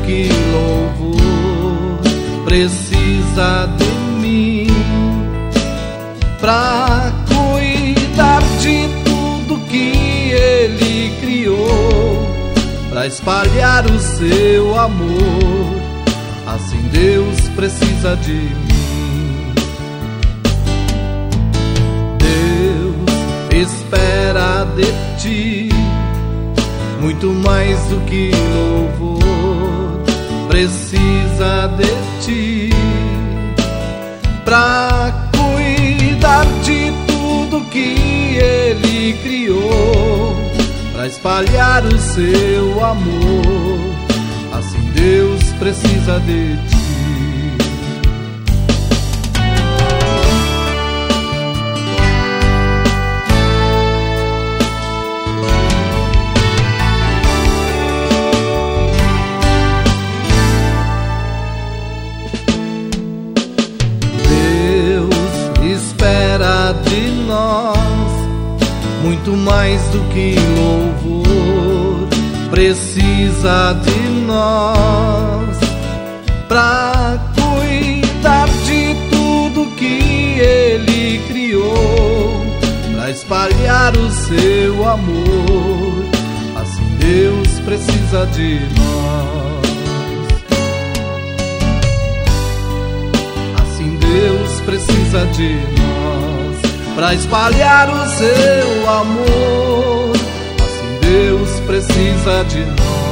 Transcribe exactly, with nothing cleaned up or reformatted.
que louvor precisa de mim pra cuidar de tudo que Ele criou, pra espalhar o seu amor. Assim Deus precisa de mim. Deus espera de ti muito mais do que louvor, precisa de ti pra cuidar de tudo que Ele criou, pra espalhar o seu amor. Assim Deus precisa de ti. De nós muito mais do que louvor, precisa de nós pra cuidar de tudo que Ele criou, pra espalhar o seu amor. Assim Deus precisa de nós. Assim Deus precisa de nós pra espalhar o seu amor. Assim Deus precisa de nós.